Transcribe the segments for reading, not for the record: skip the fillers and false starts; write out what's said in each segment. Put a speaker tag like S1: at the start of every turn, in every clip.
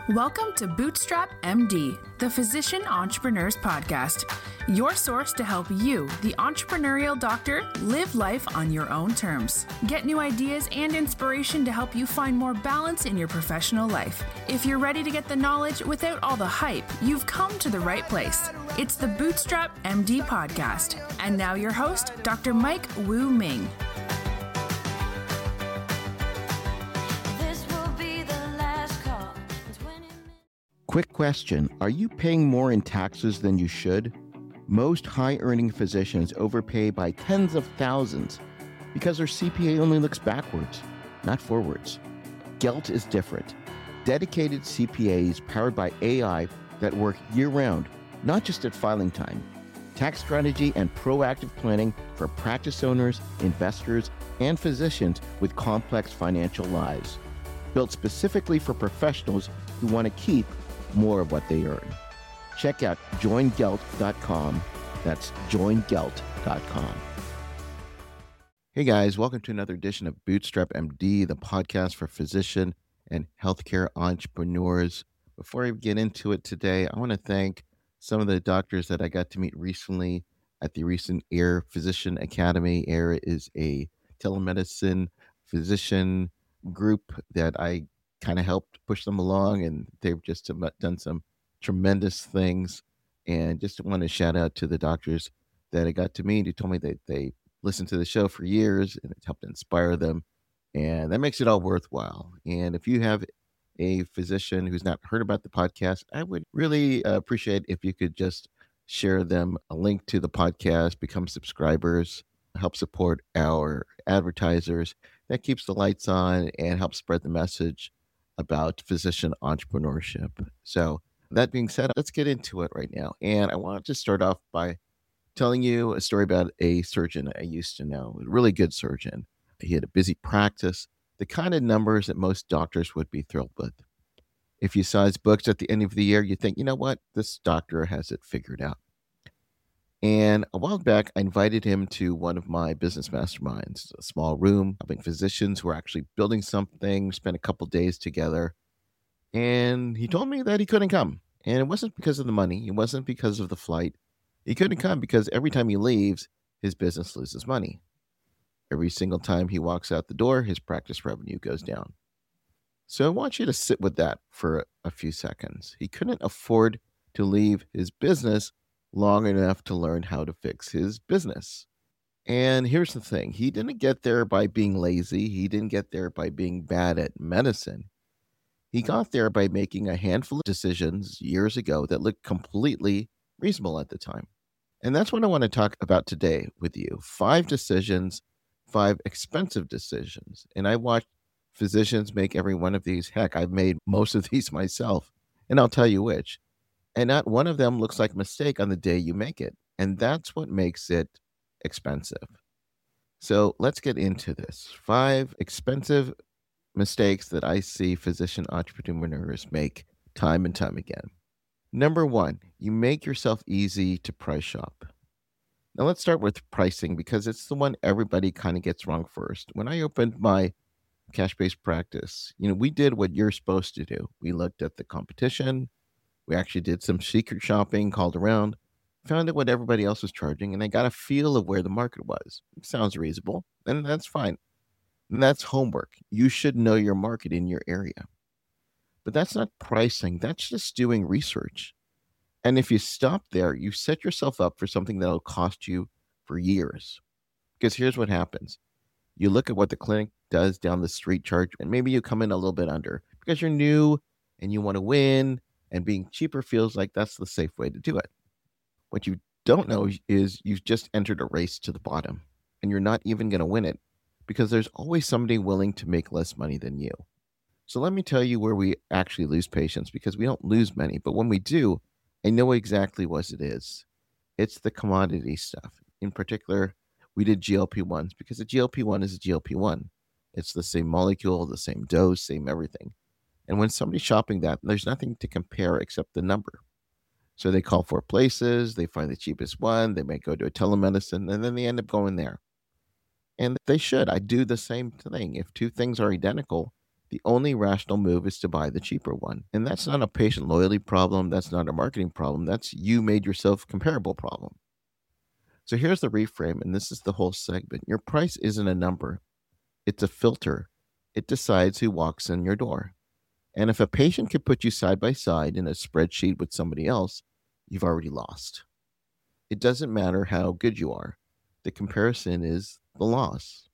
S1: Welcome to Bootstrap MD, the Physician Entrepreneurs Podcast, your source to help you, the entrepreneurial doctor, live life on your own terms. Get new ideas and inspiration to help you find more balance in your professional life. If you're ready to get the knowledge without all the hype, you've come to the right place. It's the Bootstrap MD Podcast. And now your host, Dr. Mike Wu Ming.
S2: Quick question. Are you paying more in taxes than you should? Most high-earning physicians overpay by tens of thousands because their CPA only looks backwards, not forwards. Gelt is different. Dedicated CPAs powered by AI that work year-round, not just at filing time. Tax strategy and proactive planning for practice owners, investors, and physicians with complex financial lives. Built specifically for professionals who want to keep more of what they earn. Check out joingelt.com. That's joingelt.com. Hey guys, welcome to another edition of Bootstrap MD, the podcast for physician and healthcare entrepreneurs. Before I get into it today, I want to thank some of the doctors that I got to meet recently at the recent AIR Physician Academy. AIR is a telemedicine physician group that I kind of helped push them along, and they've just done some tremendous things. And just want to shout out to the doctors that I got to meet who told me that they listened to the show for years and it helped inspire them. And that makes it all worthwhile. And if you have a physician who's not heard about the podcast, I would really appreciate if you could just share them a link to the podcast, become subscribers, help support our advertisers. That keeps the lights on and helps spread the message about physician entrepreneurship. So that being said, let's get into it right now. And I want to start off by telling you a story about a surgeon I used to know, a really good surgeon. He had a busy practice, the kind of numbers that most doctors would be thrilled with. If you saw his books at the end of the year, you think, you know what, this doctor has it figured out. And a while back, I invited him to one of my business masterminds, a small room, helping physicians who are actually building something, spent a couple days together. And he told me that he couldn't come. And it wasn't because of the money. It wasn't because of the flight. He couldn't come because every time he leaves, his business loses money. Every single time he walks out the door, his practice revenue goes down. So I want you to sit with that for a few seconds. He couldn't afford to leave his business long enough to learn how to fix his business. And here's the thing. He didn't get there by being lazy. He didn't get there by being bad at medicine. He got there by making a handful of decisions years ago that looked completely reasonable at the time. And that's what I want to talk about today with you. 5 decisions, 5 expensive decisions. And I watched physicians make every one of these. Heck, I've made most of these myself. And I'll tell you which. And not one of them looks like a mistake on the day you make it. And that's what makes it expensive. So let's get into this. 5 expensive mistakes that I see physician entrepreneurs make time and time again. Number 1, you make yourself easy to price shop. Now let's start with pricing because it's the one everybody kind of gets wrong first. When I opened my cash-based practice, we did what you're supposed to do. We looked at the competition. We actually did some secret shopping, called around, found out what everybody else was charging, and I got a feel of where the market was. It sounds reasonable, and that's fine. And that's homework. You should know your market in your area. But that's not pricing. That's just doing research. And if you stop there, you set yourself up for something that'll cost you for years. Because here's what happens. You look at what the clinic does down the street charge, and maybe you come in a little bit under because you're new and you want to win. And being cheaper feels like that's the safe way to do it. What you don't know is you've just entered a race to the bottom and you're not even going to win it because there's always somebody willing to make less money than you. So let me tell you where we actually lose patients because we don't lose many. But when we do, I know exactly what it is. It's the commodity stuff. In particular, we did GLP-1s because a GLP-1 is a GLP-1. It's the same molecule, the same dose, same everything. And when somebody's shopping that, there's nothing to compare except the number. So they call 4 places, they find the cheapest one, they may go to a telemedicine, and then they end up going there. And they should. I do the same thing. If 2 things are identical, the only rational move is to buy the cheaper one. And that's not a patient loyalty problem. That's not a marketing problem. That's you made yourself comparable problem. So here's the reframe, and this is the whole segment. Your price isn't a number. It's a filter. It decides who walks in your door. And if a patient can put you side by side in a spreadsheet with somebody else, you've already lost. It doesn't matter how good you are. The comparison is the loss.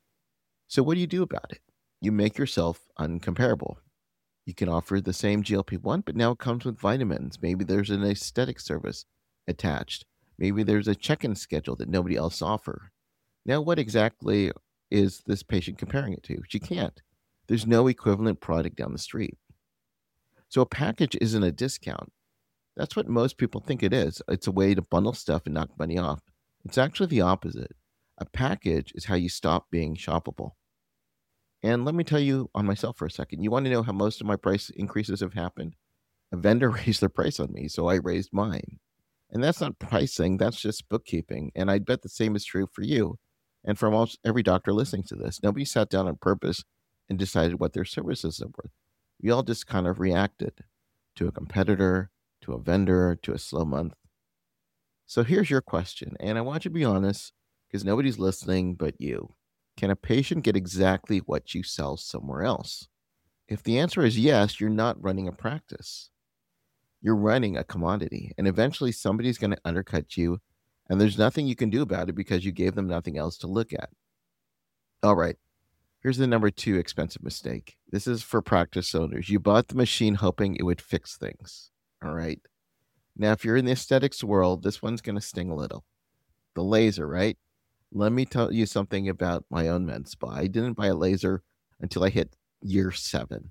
S2: So what do you do about it? You make yourself uncomparable. You can offer the same GLP-1, but now it comes with vitamins. Maybe there's an aesthetic service attached. Maybe there's a check-in schedule that nobody else offers. Now, what exactly is this patient comparing it to? She can't. There's no equivalent product down the street. So a package isn't a discount. That's what most people think it is. It's a way to bundle stuff and knock money off. It's actually the opposite. A package is how you stop being shoppable. And let me tell you on myself for a second. You want to know how most of my price increases have happened? A vendor raised their price on me, so I raised mine. And that's not pricing, that's just bookkeeping. And I bet the same is true for you and for almost every doctor listening to this. Nobody sat down on purpose and decided what their services are worth. We all just kind of reacted to a competitor, to a vendor, to a slow month. So here's your question, and I want you to be honest because nobody's listening but you. Can a patient get exactly what you sell somewhere else? If the answer is yes, you're not running a practice. You're running a commodity, and eventually somebody's going to undercut you, and there's nothing you can do about it because you gave them nothing else to look at. All right, here's the number 2 expensive mistake. This is for practice owners. You bought the machine hoping it would fix things. All right. Now, if you're in the aesthetics world, this one's going to sting a little. The laser, right? Let me tell you something about my own med spa. I didn't buy a laser until I hit year 7.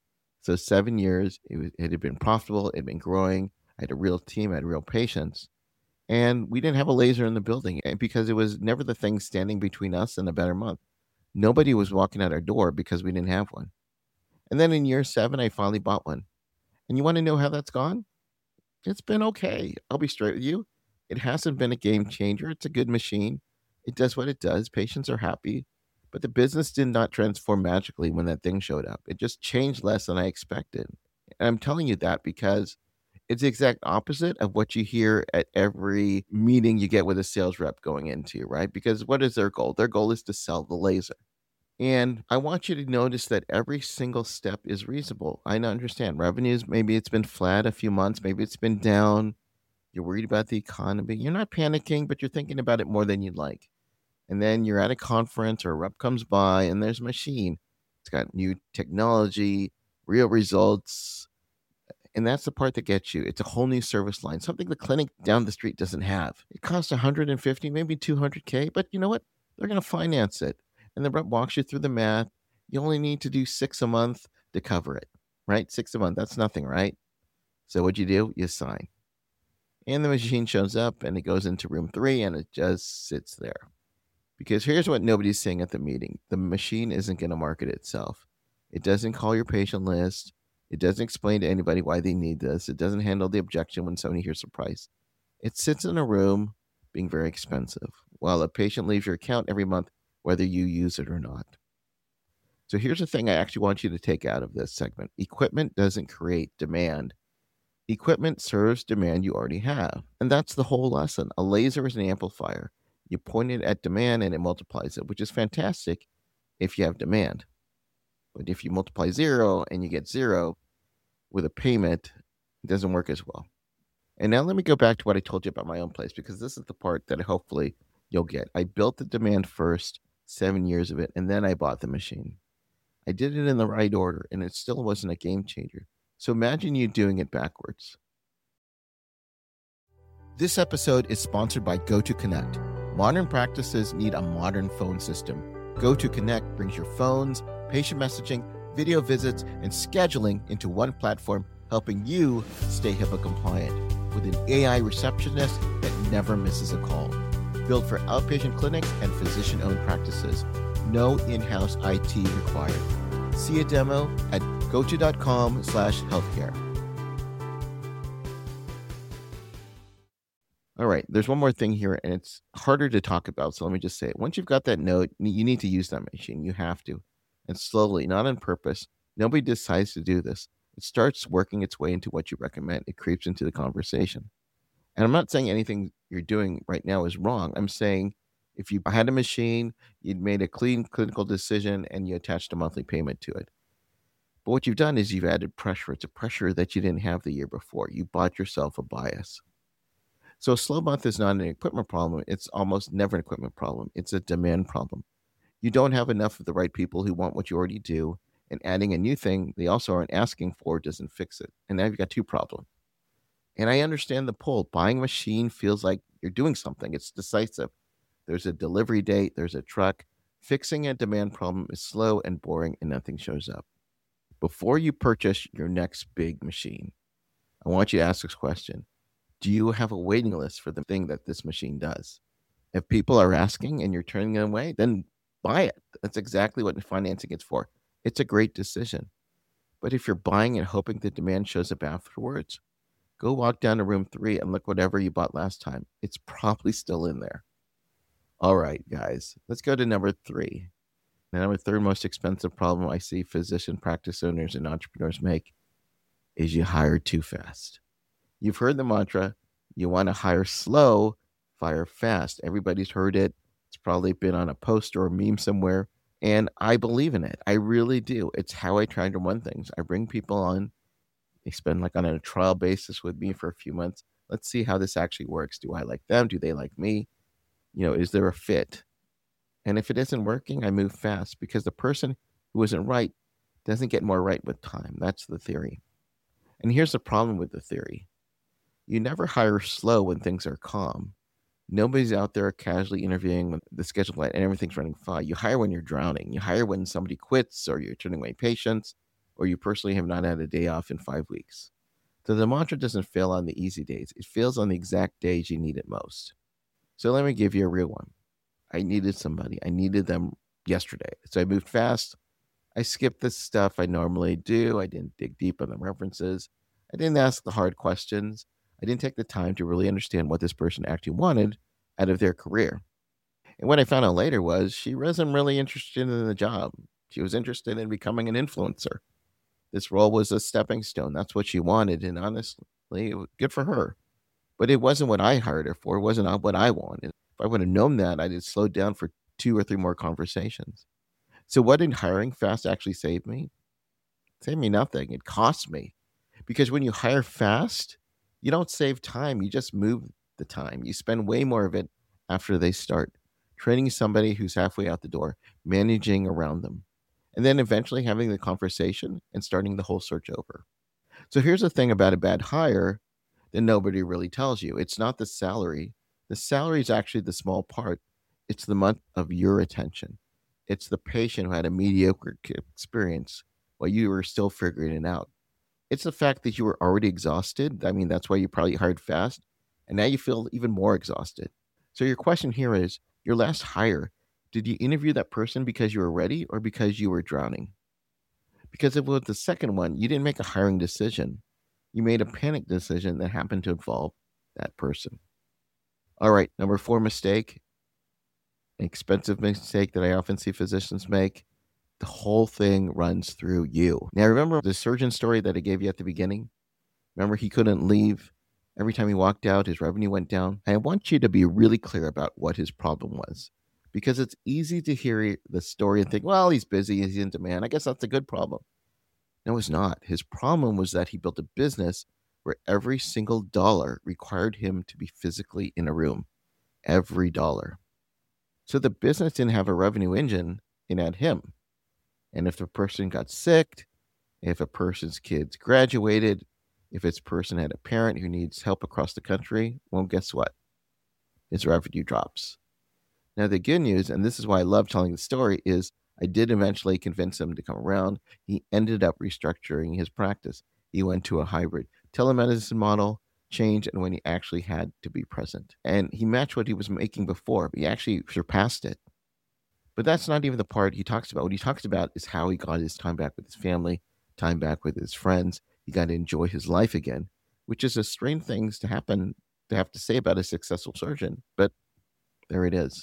S2: So 7 years, it had been profitable, it had been growing. I had a real team, I had real patients. And we didn't have a laser in the building because it was never the thing standing between us and a better month. Nobody was walking out our door because we didn't have one. And then in year 7, I finally bought one. And you want to know how that's gone? It's been okay. I'll be straight with you. It hasn't been a game changer. It's a good machine. It does what it does. Patients are happy. But the business did not transform magically when that thing showed up. It just changed less than I expected. And I'm telling you that because it's the exact opposite of what you hear at every meeting you get with a sales rep going into, right? Because what is their goal? Their goal is to sell the laser. And I want you to notice that every single step is reasonable. I understand revenues, maybe it's been flat a few months, maybe it's been down. You're worried about the economy. You're not panicking, but you're thinking about it more than you'd like. And then you're at a conference or a rep comes by and there's a machine. It's got new technology, real results. And that's the part that gets you. It's a whole new service line, something the clinic down the street doesn't have. It costs $150, maybe $200K, but you know what? They're going to finance it. And the rep walks you through the math. You only need to do 6 a month to cover it, right? 6 a month, that's nothing, right? So what do? You sign. And the machine shows up and it goes into room 3 and it just sits there. Because here's what nobody's saying at the meeting. The machine isn't going to market itself. It doesn't call your patient list. It doesn't explain to anybody why they need this. It doesn't handle the objection when somebody hears the price. It sits in a room being very expensive while a patient leaves your account every month, whether you use it or not. So here's the thing I actually want you to take out of this segment. Equipment doesn't create demand. Equipment serves demand you already have. And that's the whole lesson. A laser is an amplifier. You point it at demand and it multiplies it, which is fantastic if you have demand. But if you multiply 0 and you get 0 with a payment, it doesn't work as well. And now let me go back to what I told you about my own place, because this is the part that hopefully you'll get. I built the demand first, 7 years of it, and then I bought the machine. I did it in the right order, and it still wasn't a game changer. So imagine you doing it backwards. This episode is sponsored by GoToConnect. Modern practices need a modern phone system. GoToConnect brings your phones, patient messaging, video visits, and scheduling into one platform, helping you stay HIPAA compliant with an AI receptionist that never misses a call. Built for outpatient clinics and physician-owned practices. No in-house IT required. See a demo at goto.com/healthcare. All right, there's one more thing here, and it's harder to talk about, so let me just say it. Once you've got that note, you need to use that machine. You have to. And slowly, not on purpose, Nobody decides to do this. It starts working its way into what you recommend. It creeps into the conversation. And I'm not saying anything you're doing right now is wrong. I'm saying if you had a machine, you'd made a clean clinical decision and you attached a monthly payment to it. But what you've done is you've added pressure. It's a pressure that you didn't have the year before. You bought yourself a bias. So a slow month is not an equipment problem. It's almost never an equipment problem. It's a demand problem. You don't have enough of the right people who want what you already do, and adding a new thing they also aren't asking for doesn't fix it. And now you've got two problems. And I understand the pull. Buying a machine feels like you're doing something. It's decisive. There's a delivery date, there's a truck. Fixing a demand problem is slow and boring and nothing shows up. Before you purchase your next big machine, I want you to ask this question. Do you have a waiting list for the thing that this machine does? If people are asking and you're turning it away, then buy it. That's exactly what financing is for. It's a great decision. But if you're buying and hoping the demand shows up afterwards, go walk down to room 3 and look whatever you bought last time. It's probably still in there. All right, guys, let's go to number 3. The number 3 most expensive problem I see physician practice owners and entrepreneurs make is you hire too fast. You've heard the mantra, you want to hire slow, fire fast. Everybody's heard it. It's probably been on a post or a meme somewhere. And I believe in it. I really do. It's how I try to run things. I bring people on. They spend like on a trial basis with me for a few months. Let's see how this actually works. Do I like them? Do they like me? Is there a fit? And if it isn't working, I move fast because the person who isn't right doesn't get more right with time. That's the theory. And here's the problem with the theory. You never hire slow when things are calm. Nobody's out there casually interviewing when the schedule and everything's running fine. You hire when you're drowning. You hire when somebody quits or you're turning away patients or you personally have not had a day off in 5 weeks. So the mantra doesn't fail on the easy days. It fails on the exact days you need it most. So let me give you a real one. I needed somebody. I needed them yesterday. So I moved fast. I skipped the stuff I normally do. I didn't dig deep on the references. I didn't ask the hard questions. I didn't take the time to really understand what this person actually wanted out of their career. And what I found out later was she wasn't really interested in the job. She was interested in becoming an influencer. This role was a stepping stone. That's what she wanted. And honestly, good for her. But it wasn't what I hired her for. It wasn't what I wanted. If I would have known that, I'd have slowed down for 2 or 3 more conversations. So what did hiring fast actually save me? It saved me nothing. It cost me. Because when you hire fast, you don't save time. You just move the time. You spend way more of it after they start. Training somebody who's halfway out the door, managing around them, and then eventually having the conversation and starting the whole search over. So here's the thing about a bad hire that nobody really tells you. It's not the salary. The salary is actually the small part. It's the month of your attention. It's the patient who had a mediocre experience while you were still figuring it out. It's the fact that you were already exhausted. I mean, that's why you probably hired fast. And now you feel even more exhausted. So your question here is, your last hire, did you interview that person because you were ready or because you were drowning? Because if it was the second one, you didn't make a hiring decision. You made a panic decision that happened to involve that person. All right, number 4 mistake, an expensive mistake that I often see physicians make. The whole thing runs through you. Now, remember the surgeon story that I gave you at the beginning? Remember he couldn't leave? Every time he walked out, his revenue went down. I want you to be really clear about what his problem was. Because it's easy to hear the story and think, well, he's busy, he's in demand. I guess that's a good problem. No, it's not. His problem was that he built a business where every single dollar required him to be physically in a room. Every dollar. So the business didn't have a revenue engine in at him. And if a person got sick, if a person's kids graduated, if this person had a parent who needs help across the country, well, guess what? His revenue drops. Now, the good news, and this is why I love telling the story, is I did eventually convince him to come around. He ended up restructuring his practice. He went to a hybrid telemedicine model, change, and when he actually had to be present. And he matched what he was making before, but he actually surpassed it. But that's not even the part he talks about. What he talks about is how he got his time back with his family, time back with his friends. He got to enjoy his life again, which is a strange thing to have to say about a successful surgeon. But there it is.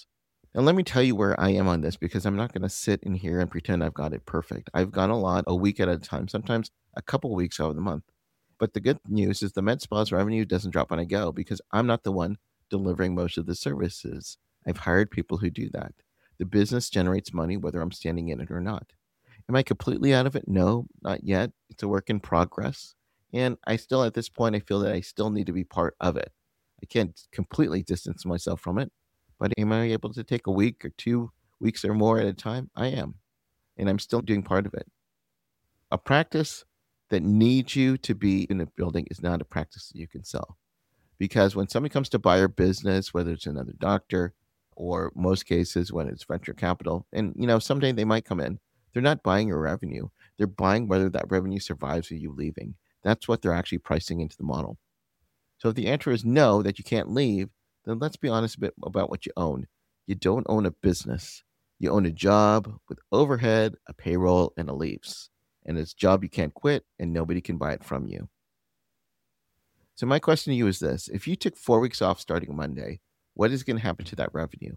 S2: And let me tell you where I am on this because I'm not going to sit in here and pretend I've got it perfect. I've gone a lot, a week at a time, sometimes a couple weeks out of the month. But the good news is the med spa's revenue doesn't drop when I go because I'm not the one delivering most of the services. I've hired people who do that. The business generates money whether I'm standing in it or not. Am I completely out of it? No, not yet. It's a work in progress. And I still, at this point, I feel that I still need to be part of it. I can't completely distance myself from it, but am I able to take a week or 2 weeks or more at a time? I am. And I'm still doing part of it. A practice that needs you to be in a building is not a practice that you can sell. Because when somebody comes to buy your business, whether it's another doctor or most cases when it's venture capital, and someday they might come in, they're not buying your revenue. They're buying whether that revenue survives with you leaving. That's what they're actually pricing into the model. So if the answer is no, that you can't leave, then let's be honest a bit about what you own. You don't own a business. You own a job with overhead, a payroll, and a leaves. And it's a job you can't quit, and nobody can buy it from you. So my question to you is this. If you took 4 weeks off starting Monday, what is going to happen to that revenue?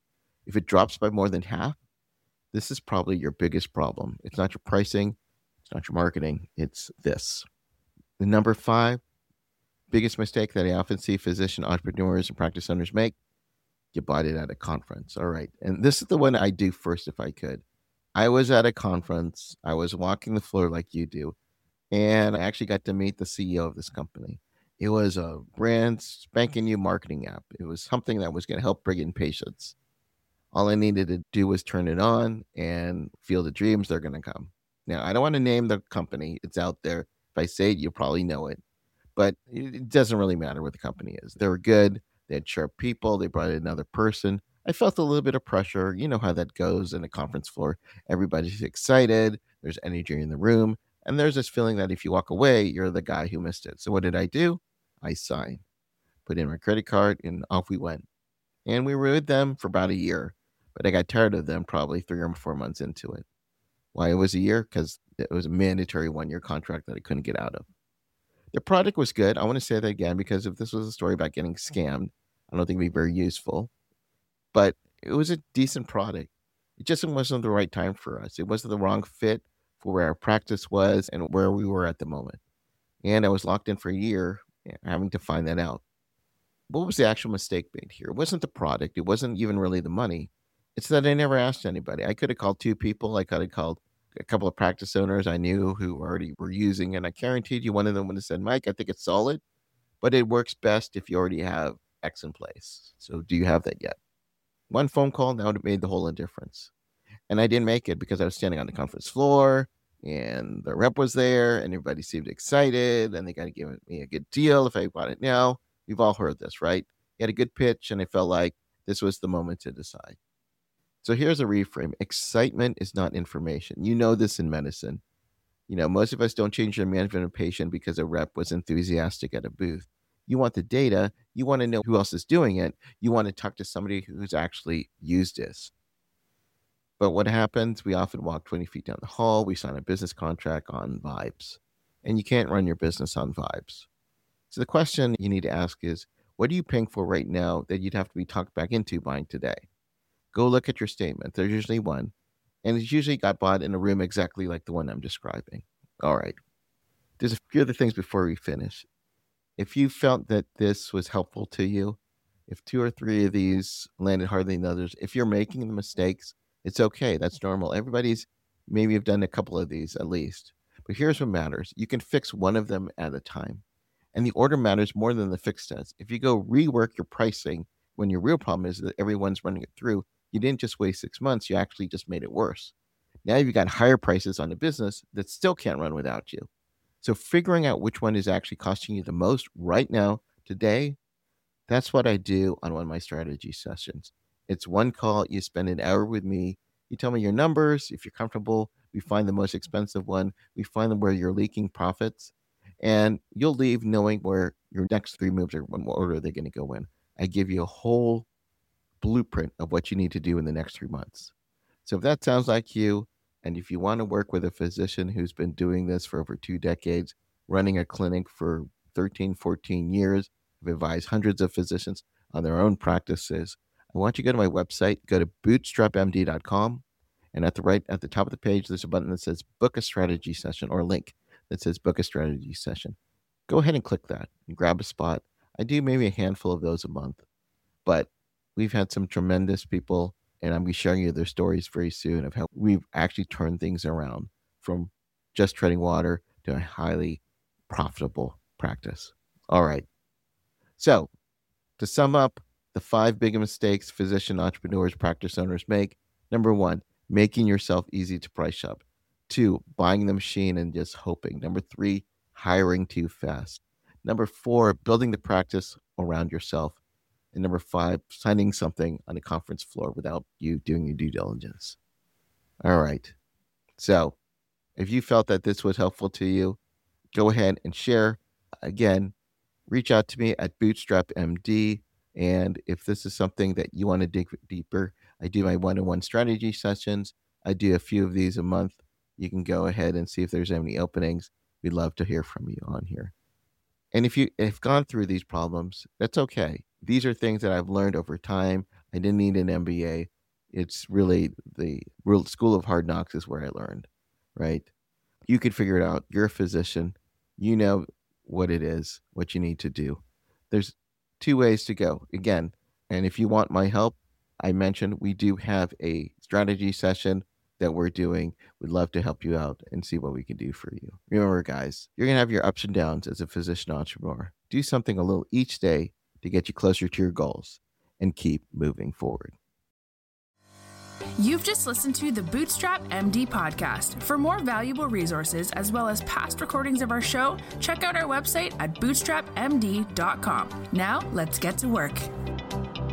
S2: If it drops by more than half, this is probably your biggest problem. It's not your pricing. It's not your marketing. It's this. The number 5 biggest mistake that I often see physician entrepreneurs and practice owners make, you bought it at a conference. All right. And this is the one I do first if I could. I was at a conference. I was walking the floor like you do. And I actually got to meet the CEO of this company. It was a brand spanking new marketing app. It was something that was going to help bring in patients. All I needed to do was turn it on and feel the dreams. They're going to come. Now, I don't want to name the company. It's out there. If I say it, you probably know it. But it doesn't really matter what the company is. They were good. They had sharp people. They brought in another person. I felt a little bit of pressure. You know how that goes in a conference floor. Everybody's excited. There's energy in the room. And there's this feeling that if you walk away, you're the guy who missed it. So what did I do? I signed, put in my credit card, and off we went. And we were with them for about a year. But I got tired of them probably 3 or 4 months into it. Why it was a year? Because it was a mandatory 1-year contract that I couldn't get out of. The product was good. I want to say that again because if this was a story about getting scammed, I don't think it'd be very useful. But it was a decent product. It just wasn't the right time for us. It wasn't the wrong fit for where our practice was and where we were at the moment. And I was locked in for a year having to find that out. What was the actual mistake made here? It wasn't the product. It wasn't even really the money. It's that I never asked anybody. I could have called 2 people. I could have called a couple of practice owners I knew who already were using, and I guaranteed you one of them would have said, Mike, I think it's solid, but it works best if you already have X in place. So do you have that yet? One phone call, now it made the whole difference. And I didn't make it because I was standing on the conference floor and the rep was there and everybody seemed excited and they got to give me a good deal if I bought it now. We've all heard this, right? You had a good pitch and I felt like this was the moment to decide. So here's a reframe. Excitement is not information. You know this in medicine. Most of us don't change the management of a patient because a rep was enthusiastic at a booth. You want the data. You want to know who else is doing it. You want to talk to somebody who's actually used this. But what happens? We often walk 20 feet down the hall. We sign a business contract on vibes. And you can't run your business on vibes. So the question you need to ask is, what are you paying for right now that you'd have to be talked back into buying today? Go look at your statement. There's usually one. And it's usually got bought in a room exactly like the one I'm describing. All right. There's a few other things before we finish. If you felt that this was helpful to you, if 2 or 3 of these landed harder than others, if you're making the mistakes, it's okay. That's normal. Everybody's maybe have done a couple of these at least. But here's what matters. You can fix one of them at a time. And the order matters more than the fix does. If you go rework your pricing when your real problem is that everyone's running it through, you didn't just waste 6 months. You actually just made it worse. Now you've got higher prices on a business that still can't run without you. So figuring out which one is actually costing you the most right now, today, that's what I do on one of my strategy sessions. It's one call. You spend an hour with me. You tell me your numbers. If you're comfortable, we find the most expensive one. We find them where you're leaking profits. And you'll leave knowing where your next 3 moves are, what order they're going to go in. I give you a whole blueprint of what you need to do in the next 3 months. So if that sounds like you, and if you want to work with a physician who's been doing this for over 2 decades, running a clinic for 13, 14 years, I've advised hundreds of physicians on their own practices, I want you to go to my website, go to bootstrapmd.com, and at the top of the page, there's a button that says book a strategy session, or a link that says book a strategy session. Go ahead and click that and grab a spot. I do maybe a handful of those a month, but we've had some tremendous people, and I'm going to be sharing you their stories very soon of how we've actually turned things around from just treading water to a highly profitable practice. All right. So to sum up, the 5 big mistakes physician entrepreneurs, practice owners make. Number 1, making yourself easy to price shop. 2, buying the machine and just hoping. Number 3, hiring too fast. Number 4, building the practice around yourself. And number 5, signing something on a conference floor without you doing your due diligence. All right. So if you felt that this was helpful to you, go ahead and share. Again, reach out to me at BootstrapMD. And if this is something that you want to dig deeper, I do my one-on-one strategy sessions. I do a few of these a month. You can go ahead and see if there's any openings. We'd love to hear from you on here. And if you have gone through these problems, that's okay. These are things that I've learned over time. I didn't need an MBA. It's really the school of hard knocks is where I learned, right? You could figure it out. You're a physician. You know what it is, what you need to do. There's 2 ways to go. Again, and if you want my help, I mentioned we do have a strategy session that we're doing. We'd love to help you out and see what we can do for you. Remember, guys, you're going to have your ups and downs as a physician entrepreneur. Do something a little each day to get you closer to your goals and keep moving forward.
S1: You've just listened to the Bootstrap MD podcast. For more valuable resources, as well as past recordings of our show, check out our website at bootstrapmd.com. Now, let's get to work.